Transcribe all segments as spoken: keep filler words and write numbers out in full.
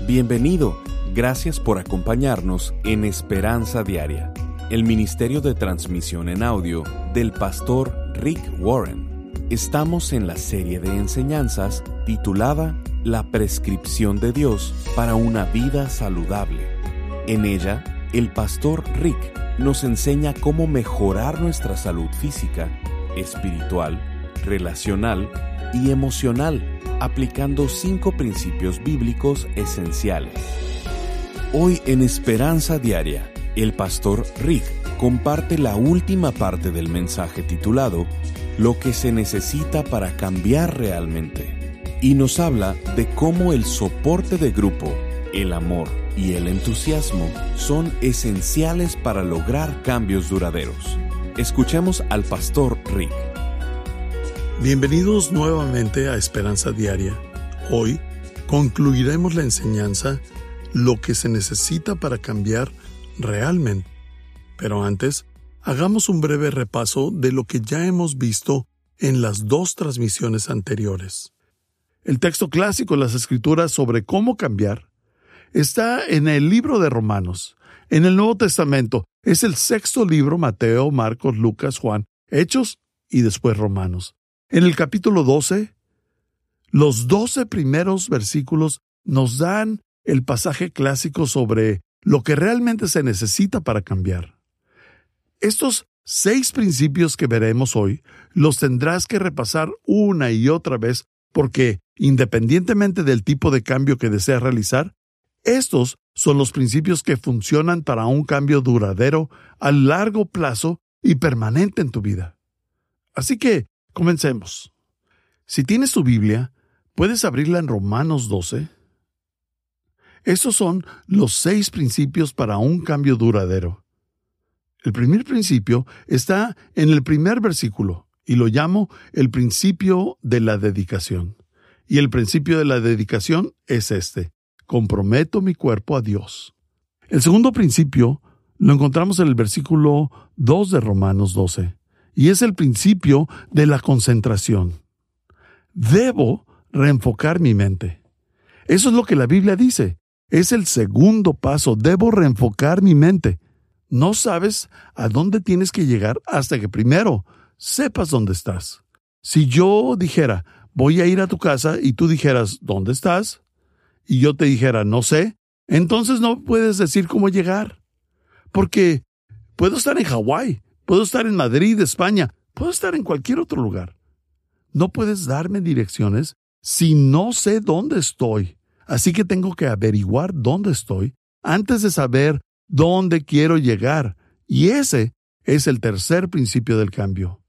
Bienvenido. Gracias por acompañarnos en Esperanza Diaria, el ministerio de transmisión en audio del pastor Rick Warren. Estamos en la serie de enseñanzas titulada La prescripción de Dios para una vida saludable. En ella, el pastor Rick nos enseña cómo mejorar nuestra salud física, espiritual, relacional y emocional, aplicando cinco principios bíblicos esenciales. Hoy en Esperanza Diaria, el pastor Rick comparte la última parte del mensaje titulado Lo que se necesita para cambiar realmente, y nos habla de cómo el soporte de grupo, el amor y el entusiasmo son esenciales para lograr cambios duraderos. Escuchemos al pastor Rick. Bienvenidos nuevamente a Esperanza Diaria. Hoy concluiremos la enseñanza Lo que se necesita para cambiar realmente. Pero antes, hagamos un breve repaso de lo que ya hemos visto en las dos transmisiones anteriores. El texto clásico de las Escrituras sobre cómo cambiar está en el libro de Romanos. En el Nuevo Testamento es el sexto libro: Mateo, Marcos, Lucas, Juan, Hechos y después Romanos. En el capítulo doce, los doce primeros versículos nos dan el pasaje clásico sobre lo que realmente se necesita para cambiar. Estos seis principios que veremos hoy los tendrás que repasar una y otra vez porque, independientemente del tipo de cambio que deseas realizar, estos son los principios que funcionan para un cambio duradero a largo plazo y permanente en tu vida. Así que, comencemos. Si tienes tu Biblia, puedes abrirla en Romanos doce. Estos son los seis principios para un cambio duradero. El primer principio está en el primer versículo y lo llamo el principio de la dedicación. Y el principio de la dedicación es este: comprometo mi cuerpo a Dios. El segundo principio lo encontramos en el versículo dos de Romanos doce. Y es el principio de la concentración. Debo reenfocar mi mente. Eso es lo que la Biblia dice. Es el segundo paso. Debo reenfocar mi mente. No sabes a dónde tienes que llegar hasta que primero sepas dónde estás. Si yo dijera, voy a ir a tu casa, y tú dijeras, ¿dónde estás? Y yo te dijera, no sé, entonces no puedes decir cómo llegar. Porque puedo estar en Hawái. Puedo estar en Madrid, España. Puedo estar en cualquier otro lugar. No puedes darme direcciones si no sé dónde estoy. Así que tengo que averiguar dónde estoy antes de saber dónde quiero llegar. Y ese es el tercer principio del cambio.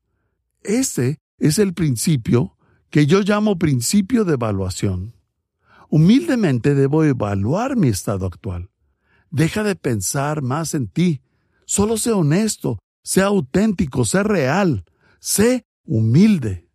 Ese es el principio que yo llamo principio de evaluación. Humildemente debo evaluar mi estado actual. Deja de pensar más en ti. Solo sé honesto. Sé auténtico, sé real, sé humilde.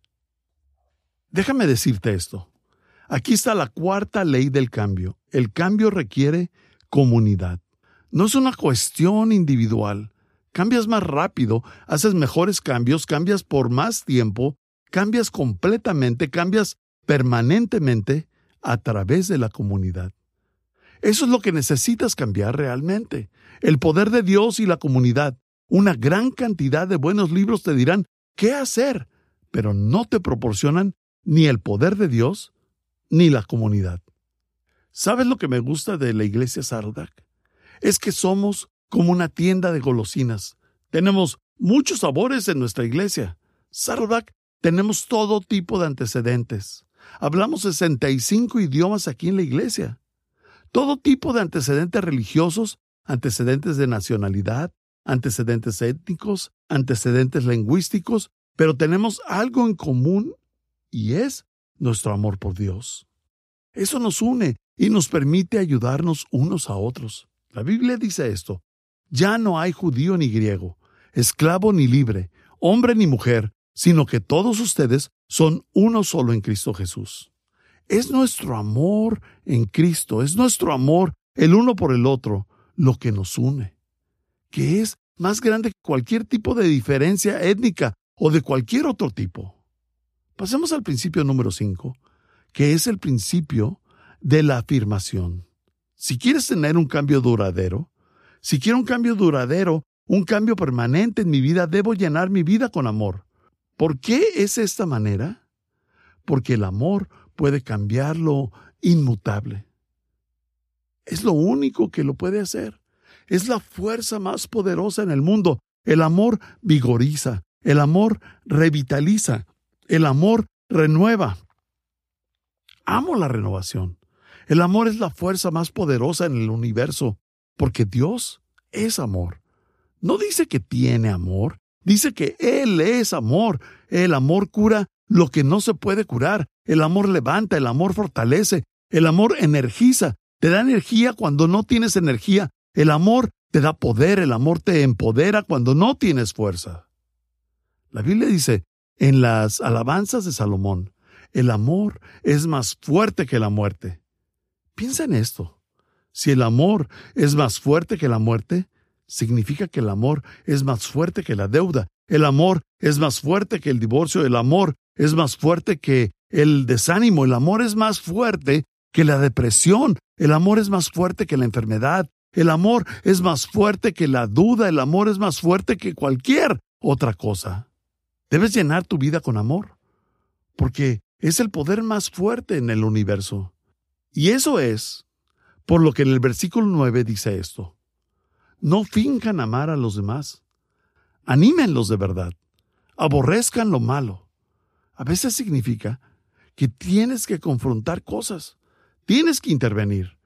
Déjame decirte esto. Aquí está la cuarta ley del cambio. El cambio requiere comunidad. No es una cuestión individual. Cambias más rápido, haces mejores cambios, cambias por más tiempo, cambias completamente, cambias permanentemente a través de la comunidad. Eso es lo que necesitas cambiar realmente. El poder de Dios y la comunidad. Una gran cantidad de buenos libros te dirán qué hacer, pero no te proporcionan ni el poder de Dios ni la comunidad. ¿Sabes lo que me gusta de la iglesia Saddleback? Es que somos como una tienda de golosinas. Tenemos muchos sabores en nuestra iglesia. Saddleback tenemos todo tipo de antecedentes. Hablamos sesenta y cinco idiomas aquí en la iglesia. Todo tipo de antecedentes religiosos, antecedentes de nacionalidad, antecedentes étnicos, antecedentes lingüísticos, pero tenemos algo en común y es nuestro amor por Dios. Eso nos une y nos permite ayudarnos unos a otros. La Biblia dice esto: ya no hay judío ni griego, esclavo ni libre, hombre ni mujer, sino que todos ustedes son uno solo en Cristo Jesús. Es nuestro amor en Cristo, es nuestro amor el uno por el otro lo que nos une, que es más grande que cualquier tipo de diferencia étnica o de cualquier otro tipo. Pasemos al principio número cinco, que es el principio de la afirmación. Si quieres tener un cambio duradero, si quiero un cambio duradero, un cambio permanente en mi vida, debo llenar mi vida con amor. ¿Por qué es esta manera? Porque el amor puede cambiar lo inmutable. Es lo único que lo puede hacer. Es la fuerza más poderosa en el mundo. El amor vigoriza, el amor revitaliza, el amor renueva. Amo la renovación. El amor es la fuerza más poderosa en el universo, porque Dios es amor. No dice que tiene amor, dice que Él es amor. El amor cura lo que no se puede curar. El amor levanta, el amor fortalece, el amor energiza. Te da energía cuando no tienes energía. El amor te da poder, el amor te empodera cuando no tienes fuerza. La Biblia dice en las alabanzas de Salomón, el amor es más fuerte que la muerte. Piensa en esto. Si el amor es más fuerte que la muerte, significa que el amor es más fuerte que la deuda. El amor es más fuerte que el divorcio. El amor es más fuerte que el desánimo. El amor es más fuerte que la depresión. El amor es más fuerte que la enfermedad. El amor es más fuerte que la duda. El amor es más fuerte que cualquier otra cosa. Debes llenar tu vida con amor, porque es el poder más fuerte en el universo. Y eso es por lo que en el versículo nueve dice esto. No finjan amar a los demás. Anímenlos de verdad. Aborrezcan lo malo. A veces significa que tienes que confrontar cosas. Tienes que intervenir.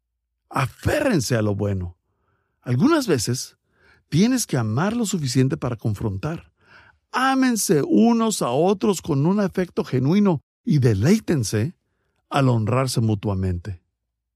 Aférrense a lo bueno. Algunas veces tienes que amar lo suficiente para confrontar. Ámense unos a otros con un afecto genuino y deleítense al honrarse mutuamente.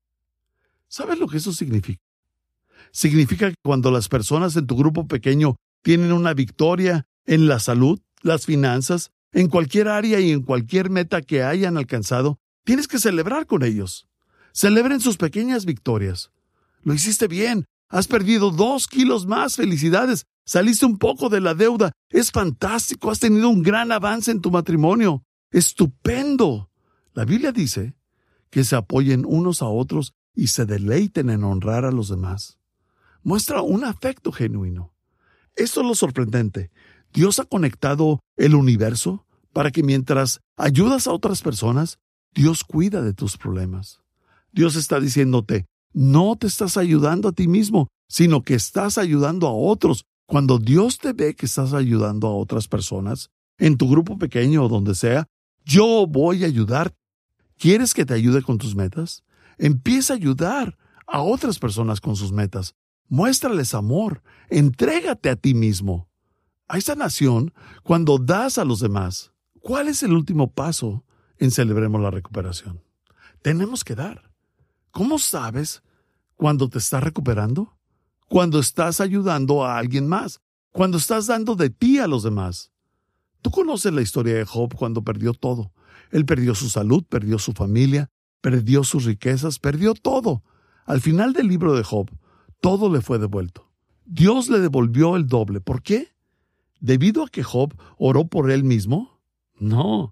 ¿Sabes lo que eso significa? Significa que cuando las personas en tu grupo pequeño tienen una victoria en la salud, las finanzas, en cualquier área y en cualquier meta que hayan alcanzado, tienes que celebrar con ellos. Celebren sus pequeñas victorias. Lo hiciste bien. Has perdido dos kilos más. Felicidades. Saliste un poco de la deuda. Es fantástico. Has tenido un gran avance en tu matrimonio. Estupendo. La Biblia dice que se apoyen unos a otros y se deleiten en honrar a los demás. Muestra un afecto genuino. Esto es lo sorprendente. Dios ha conectado el universo para que mientras ayudas a otras personas, Dios cuida de tus problemas. Dios está diciéndote, no te estás ayudando a ti mismo, sino que estás ayudando a otros. Cuando Dios te ve que estás ayudando a otras personas, en tu grupo pequeño o donde sea, yo voy a ayudar. ¿Quieres que te ayude con tus metas? Empieza a ayudar a otras personas con sus metas. Muéstrales amor. Entrégate a ti mismo. A esta nación, cuando das a los demás, ¿cuál es el último paso en Celebremos la Recuperación? Tenemos que dar. ¿Cómo sabes cuando te estás recuperando? Cuando estás ayudando a alguien más. Cuando estás dando de ti a los demás. Tú conoces la historia de Job cuando perdió todo. Él perdió su salud, perdió su familia, perdió sus riquezas, perdió todo. Al final del libro de Job, todo le fue devuelto. Dios le devolvió el doble. ¿Por qué? ¿Debido a que Job oró por él mismo? No.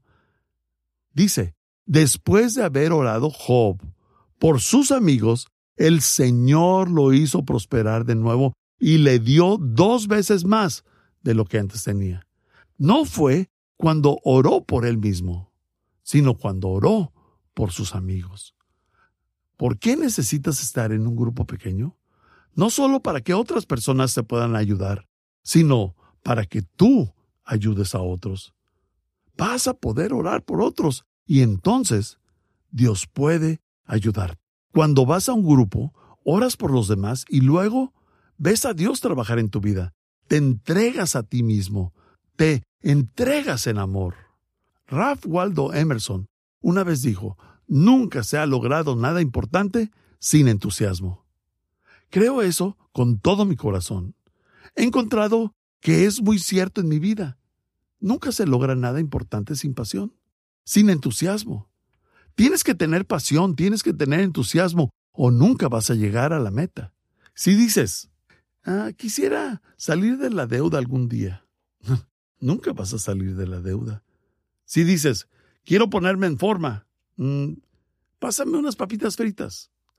Dice, después de haber orado Job por sus amigos, el Señor lo hizo prosperar de nuevo y le dio dos veces más de lo que antes tenía. No fue cuando oró por él mismo, sino cuando oró por sus amigos. ¿Por qué necesitas estar en un grupo pequeño? No solo para que otras personas te puedan ayudar, sino para que tú ayudes a otros. Vas a poder orar por otros y entonces Dios puede ayudarte. Cuando vas a un grupo, oras por los demás y luego ves a Dios trabajar en tu vida. Te entregas a ti mismo. Te entregas en amor. Ralph Waldo Emerson una vez dijo, nunca se ha logrado nada importante sin entusiasmo. Creo eso con todo mi corazón. He encontrado que es muy cierto en mi vida. Nunca se logra nada importante sin pasión, sin entusiasmo. Tienes que tener pasión, tienes que tener entusiasmo o nunca vas a llegar a la meta. Si dices, ah, quisiera salir de la deuda algún día, nunca vas a salir de la deuda. Si dices, quiero ponerme en forma, mmm, pásame unas papitas fritas.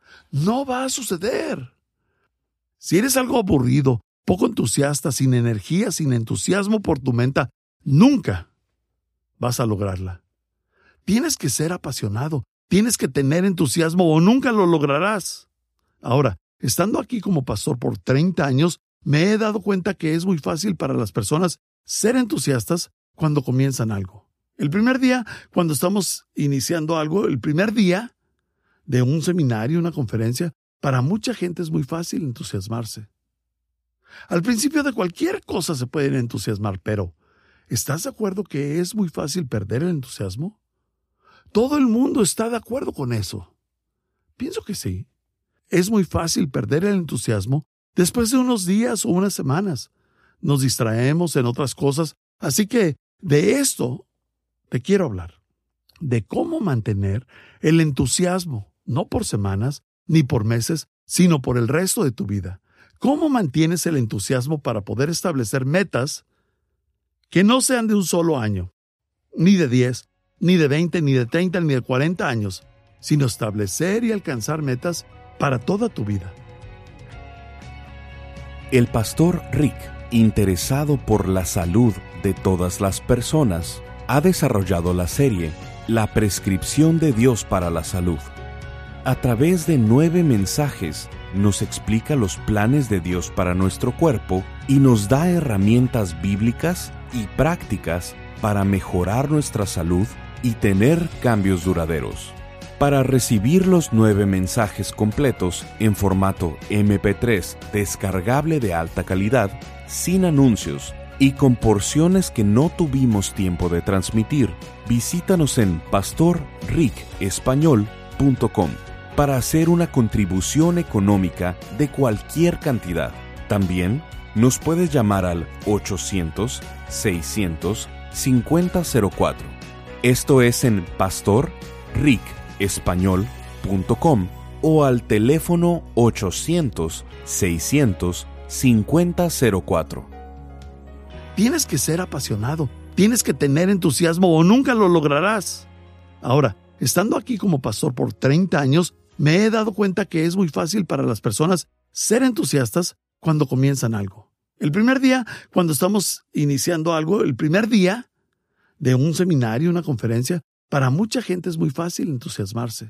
No va a suceder. Si eres algo aburrido, poco entusiasta, sin energía, sin entusiasmo por tu meta, nunca vas a lograrla. Tienes que ser apasionado, tienes que tener entusiasmo o nunca lo lograrás. Ahora, estando aquí como pastor por treinta años, me he dado cuenta que es muy fácil para las personas ser entusiastas cuando comienzan algo. El primer día, cuando estamos iniciando algo, el primer día de un seminario, una conferencia, para mucha gente es muy fácil entusiasmarse. Al principio de cualquier cosa se pueden entusiasmar, pero ¿estás de acuerdo que es muy fácil perder el entusiasmo? Todo el mundo está de acuerdo con eso. Pienso que sí. Es muy fácil perder el entusiasmo después de unos días o unas semanas. Nos distraemos en otras cosas, así que de esto te quiero hablar. De cómo mantener el entusiasmo, no por semanas ni por meses, sino por el resto de tu vida. ¿Cómo mantienes el entusiasmo para poder establecer metas que no sean de un solo año, ni de diez, ni de veinte, ni de treinta, ni de cuarenta años, sino establecer y alcanzar metas para toda tu vida? El pastor Rick, interesado por la salud de todas las personas, ha desarrollado la serie La Prescripción de Dios para la Salud. A través de nueve mensajes, nos explica los planes de Dios para nuestro cuerpo y nos da herramientas bíblicas y prácticas para mejorar nuestra salud y tener cambios duraderos. Para recibir los nueve mensajes completos en formato eme pe tres descargable de alta calidad, sin anuncios y con porciones que no tuvimos tiempo de transmitir, visítanos en pastor rick español punto com para hacer una contribución económica de cualquier cantidad. También nos puedes llamar al ochocientos, seiscientos, cincuenta cero cuatro. Esto es en pastor rick español punto com o al teléfono ochocientos, seiscientos, cincuenta cero cuatro. Tienes que ser apasionado, tienes que tener entusiasmo o nunca lo lograrás. Ahora, estando aquí como pastor por treinta años, me he dado cuenta que es muy fácil para las personas ser entusiastas cuando comienzan algo. El primer día, cuando estamos iniciando algo, el primer día de un seminario, una conferencia, para mucha gente es muy fácil entusiasmarse.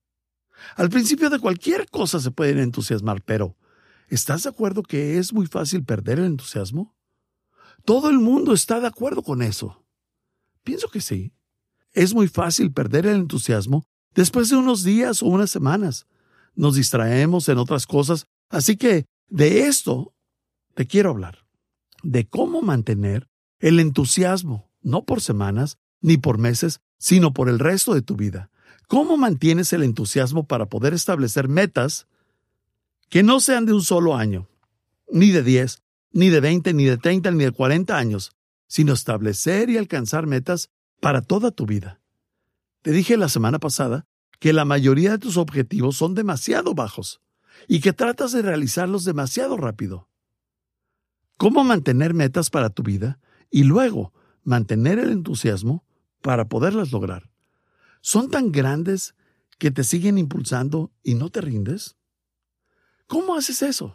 Al principio de cualquier cosa se pueden entusiasmar, pero ¿estás de acuerdo que es muy fácil perder el entusiasmo? Todo el mundo está de acuerdo con eso. Pienso que sí. Es muy fácil perder el entusiasmo después de unos días o unas semanas. Nos distraemos en otras cosas, así que de esto te quiero hablar. De cómo mantener el entusiasmo, no por semanas ni por meses, sino por el resto de tu vida. ¿Cómo mantienes el entusiasmo para poder establecer metas que no sean de un solo año, ni de diez, ni de veinte, ni de treinta, ni de cuarenta años, sino establecer y alcanzar metas para toda tu vida? Te dije la semana pasada que la mayoría de tus objetivos son demasiado bajos y que tratas de realizarlos demasiado rápido. ¿Cómo mantener metas para tu vida y luego mantener el entusiasmo para poderlas lograr? ¿Son tan grandes que te siguen impulsando y no te rindes? ¿Cómo haces eso?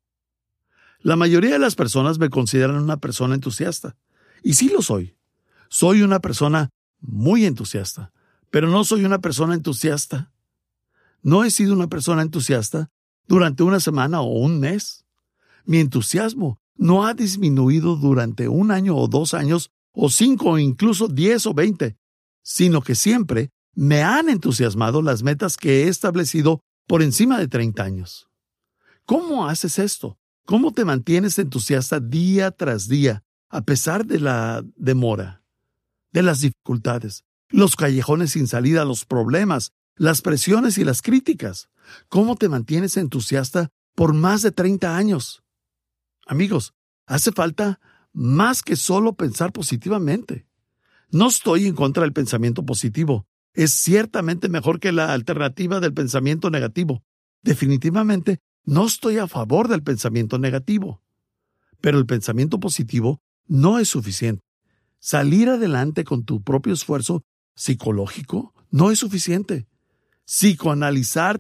La mayoría de las personas me consideran una persona entusiasta. Y sí lo soy. Soy una persona muy entusiasta. Pero no soy una persona entusiasta. No he sido una persona entusiasta durante una semana o un mes. Mi entusiasmo no ha disminuido durante un año o dos años o cinco o incluso diez o veinte, sino que siempre me han entusiasmado las metas que he establecido por encima de treinta años. ¿Cómo haces esto? ¿Cómo te mantienes entusiasta día tras día, a pesar de la demora, de las dificultades, los callejones sin salida, los problemas, las presiones y las críticas? ¿Cómo te mantienes entusiasta por más de treinta años? Amigos, hace falta más que solo pensar positivamente. No estoy en contra del pensamiento positivo. Es ciertamente mejor que la alternativa del pensamiento negativo. Definitivamente no estoy a favor del pensamiento negativo. Pero el pensamiento positivo no es suficiente. Salir adelante con tu propio esfuerzo psicológico no es suficiente. Psicoanalizarte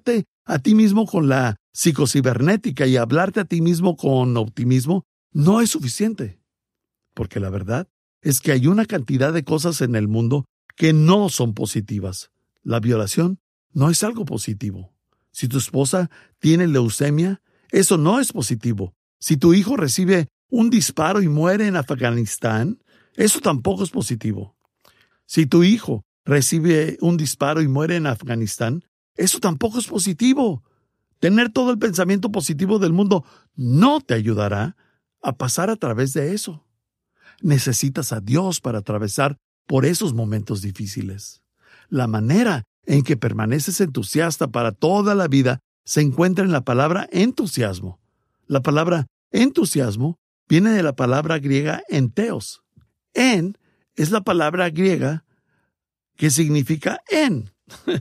a ti mismo con la psicocibernética y hablarte a ti mismo con optimismo no es suficiente. Porque la verdad es que hay una cantidad de cosas en el mundo que no son positivas. La violación no es algo positivo. Si tu esposa tiene leucemia, eso no es positivo. Si tu hijo recibe un disparo y muere en Afganistán, eso tampoco es positivo. Si tu hijo recibe un disparo y muere en Afganistán, eso tampoco es positivo. Tener todo el pensamiento positivo del mundo no te ayudará a pasar a través de eso. Necesitas a Dios para atravesar por esos momentos difíciles. La manera en que permaneces entusiasta para toda la vida se encuentra en la palabra entusiasmo. La palabra entusiasmo viene de la palabra griega enteos. En es la palabra griega que significa en.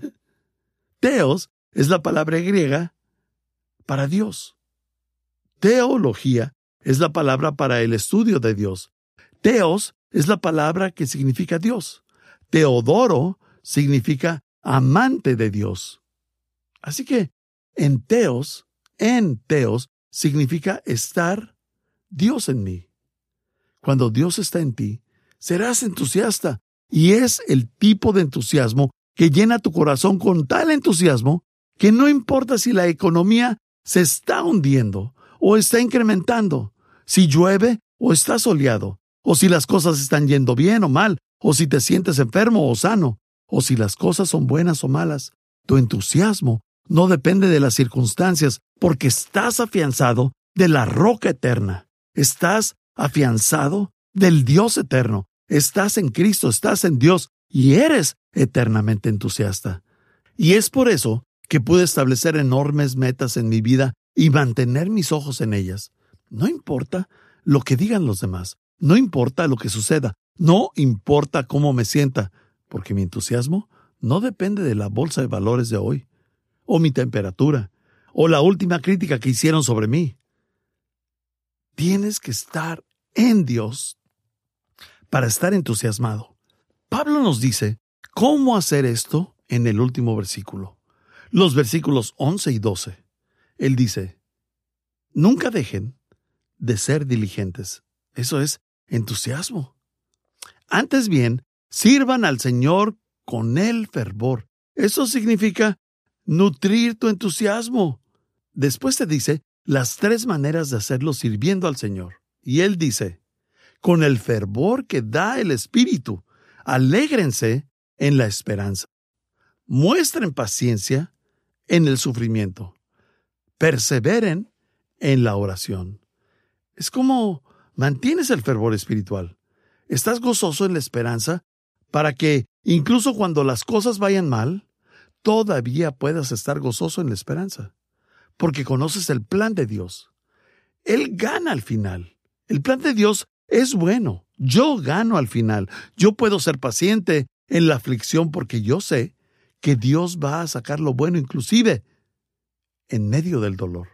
Teos es la palabra griega para Dios. Teología es la palabra para el estudio de Dios. Teos es la palabra que significa Dios. Teodoro significa amante de Dios. Así que en Teos, en Teos, significa estar Dios en mí. Cuando Dios está en ti, serás entusiasta, y es el tipo de entusiasmo que llena tu corazón con tal entusiasmo que no importa si la economía se está hundiendo o está incrementando, si llueve o está soleado, o si las cosas están yendo bien o mal, o si te sientes enfermo o sano, o si las cosas son buenas o malas. Tu entusiasmo no depende de las circunstancias, porque estás afianzado de la roca eterna. Estás afianzado del Dios eterno. Estás en Cristo, estás en Dios y eres eternamente entusiasta. Y es por eso que pude establecer enormes metas en mi vida y mantener mis ojos en ellas. No importa lo que digan los demás, no importa lo que suceda, no importa cómo me sienta, porque mi entusiasmo no depende de la bolsa de valores de hoy, o mi temperatura, o la última crítica que hicieron sobre mí. Tienes que estar en Dios para estar entusiasmado. Pablo nos dice cómo hacer esto en el último versículo. Los versículos once y doce. Él dice, nunca dejen de ser diligentes. Eso es entusiasmo. Antes bien, sirvan al Señor con el fervor. Eso significa nutrir tu entusiasmo. Después te dice las tres maneras de hacerlo sirviendo al Señor. Y él dice, con el fervor que da el Espíritu, alégrense en la esperanza. Muestren paciencia en el sufrimiento. Perseveren en la oración. Es como mantienes el fervor espiritual. Estás gozoso en la esperanza para que, incluso cuando las cosas vayan mal, todavía puedas estar gozoso en la esperanza. Porque conoces el plan de Dios. Él gana al final. El plan de Dios es bueno. Yo gano al final. Yo puedo ser paciente en la aflicción porque yo sé que Dios va a sacar lo bueno inclusive en medio del dolor.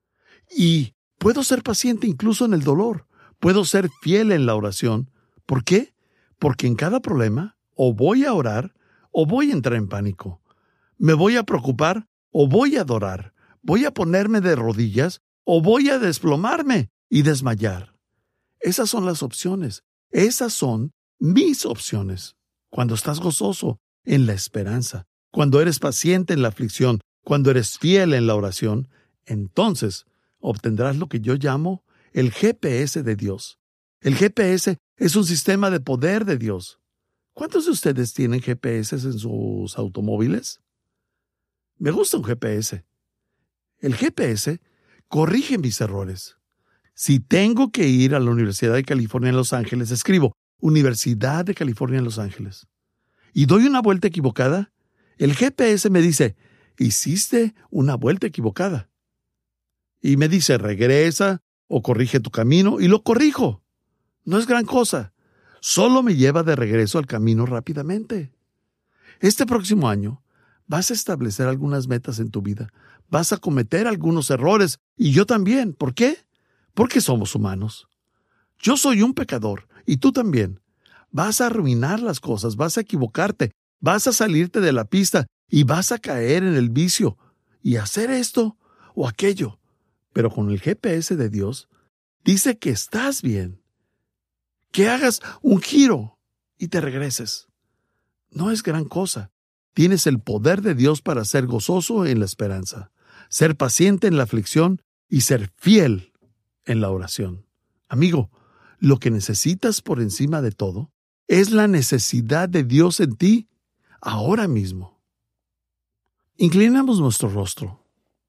Y puedo ser paciente incluso en el dolor. Puedo ser fiel en la oración. ¿Por qué? Porque en cada problema o voy a orar o voy a entrar en pánico. Me voy a preocupar o voy a adorar. Voy a ponerme de rodillas o voy a desplomarme y desmayar. Esas son las opciones. Esas son mis opciones. Cuando estás gozoso en la esperanza, cuando eres paciente en la aflicción, cuando eres fiel en la oración, entonces obtendrás lo que yo llamo el G P S de Dios. El G P S es un sistema de poder de Dios. ¿Cuántos de ustedes tienen G P S en sus automóviles? Me gusta un G P S. El G P S corrige mis errores. Si tengo que ir a la Universidad de California en Los Ángeles, escribo Universidad de California en Los Ángeles y doy una vuelta equivocada, el G P S me dice, hiciste una vuelta equivocada. Y me dice, regresa o corrige tu camino, y lo corrijo. No es gran cosa. Solo me lleva de regreso al camino rápidamente. Este próximo año vas a establecer algunas metas en tu vida. Vas a cometer algunos errores, y yo también. ¿Por qué? Porque somos humanos. Yo soy un pecador, y tú también. Vas a arruinar las cosas, vas a equivocarte, vas a salirte de la pista, y vas a caer en el vicio. y hacer esto o aquello. Pero con el G P S de Dios, dice que estás bien. Que hagas un giro y te regreses. No es gran cosa. Tienes el poder de Dios para ser gozoso en la esperanza, ser paciente en la aflicción y ser fiel en la oración. Amigo, lo que necesitas por encima de todo es la necesidad de Dios en ti ahora mismo. Inclinamos nuestro rostro.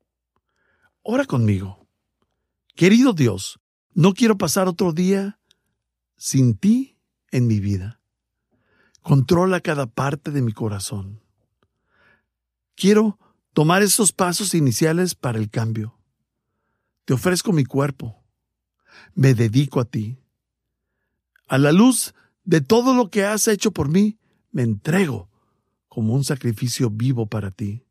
Ora conmigo. Querido Dios, no quiero pasar otro día sin ti en mi vida. Controla cada parte de mi corazón. Quiero tomar esos pasos iniciales para el cambio. Te ofrezco mi cuerpo. Me dedico a ti. A la luz de todo lo que has hecho por mí, me entrego como un sacrificio vivo para ti,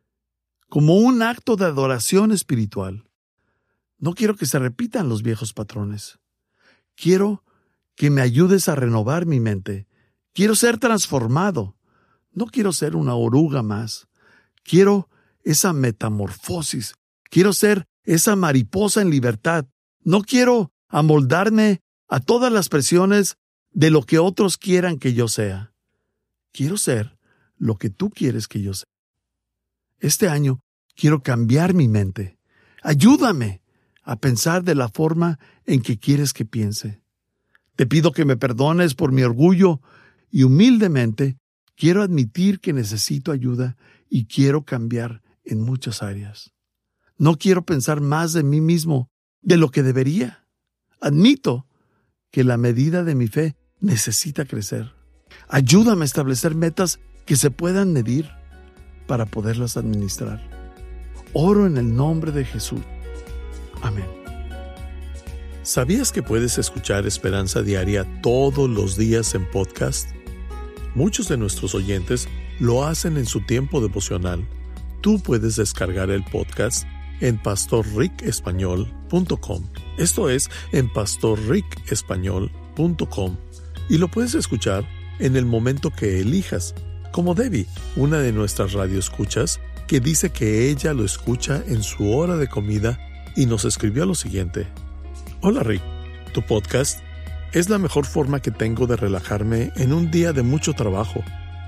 como un acto de adoración espiritual. No quiero que se repitan los viejos patrones. Quiero que me ayudes a renovar mi mente. Quiero ser transformado. No quiero ser una oruga más. Quiero esa metamorfosis. Quiero ser esa mariposa en libertad. No quiero amoldarme a todas las presiones de lo que otros quieran que yo sea. Quiero ser lo que tú quieres que yo sea. Este año quiero cambiar mi mente. Ayúdame a pensar de la forma en que quieres que piense. Te pido que me perdones por mi orgullo y humildemente quiero admitir que necesito ayuda y quiero cambiar en muchas áreas. No quiero pensar más de mí mismo de lo que debería. Admito que la medida de mi fe necesita crecer. Ayúdame a establecer metas que se puedan medir para poderlas administrar. Oro en el nombre de Jesús. Amén. ¿Sabías que puedes escuchar Esperanza Diaria todos los días en podcast? Muchos de nuestros oyentes lo hacen en su tiempo devocional. Tú puedes descargar el podcast en pastor rick español punto com. Esto es en pastor rick español punto com. Y lo puedes escuchar en el momento que elijas, como Debbie, una de nuestras radioescuchas, que dice que ella lo escucha en su hora de comida y nos escribió lo siguiente. Hola Rick, tu podcast es la mejor forma que tengo de relajarme en un día de mucho trabajo.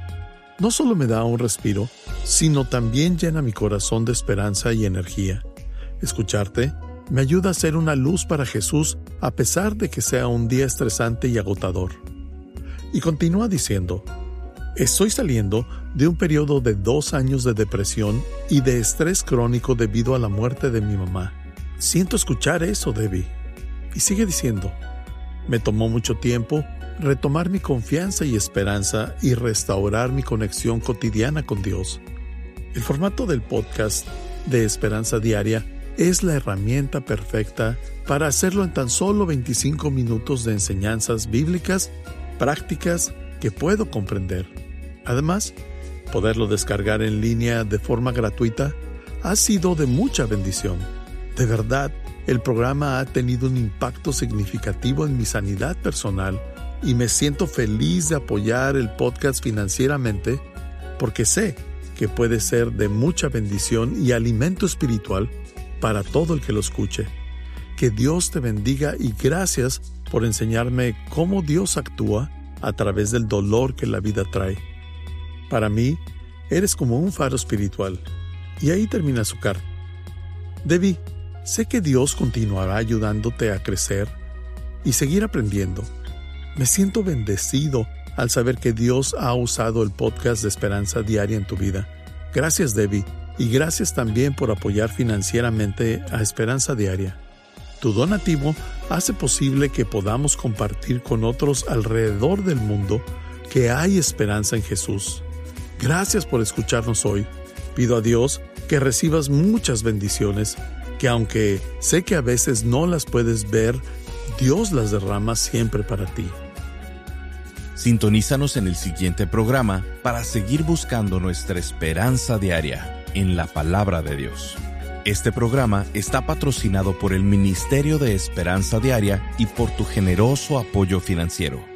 No solo me da un respiro, sino también llena mi corazón de esperanza y energía. Escucharte me ayuda a ser una luz para Jesús a pesar de que sea un día estresante y agotador. Y continúa diciendo, estoy saliendo de un periodo de dos años de depresión y de estrés crónico debido a la muerte de mi mamá. Siento escuchar eso, Debbie. Y sigue diciendo, me tomó mucho tiempo retomar mi confianza y esperanza y restaurar mi conexión cotidiana con Dios. El formato del podcast de Esperanza Diaria es la herramienta perfecta para hacerlo en tan solo veinticinco minutos de enseñanzas bíblicas prácticas que puedo comprender. Además, poderlo descargar en línea de forma gratuita ha sido de mucha bendición. De verdad, el programa ha tenido un impacto significativo en mi sanidad personal y me siento feliz de apoyar el podcast financieramente porque sé que puede ser de mucha bendición y alimento espiritual para todo el que lo escuche. Que Dios te bendiga y gracias por enseñarme cómo Dios actúa a través del dolor que la vida trae. Para mí, eres como un faro espiritual. Y ahí termina su carta. Debbie, sé que Dios continuará ayudándote a crecer y seguir aprendiendo. Me siento bendecido al saber que Dios ha usado el podcast de Esperanza Diaria en tu vida. Gracias, Debbie, y gracias también por apoyar financieramente a Esperanza Diaria. Tu donativo hace posible que podamos compartir con otros alrededor del mundo que hay esperanza en Jesús. Gracias por escucharnos hoy. Pido a Dios que recibas muchas bendiciones, que aunque sé que a veces no las puedes ver, Dios las derrama siempre para ti. Sintonízanos en el siguiente programa para seguir buscando nuestra esperanza diaria en la palabra de Dios. Este programa está patrocinado por el Ministerio de Esperanza Diaria y por tu generoso apoyo financiero.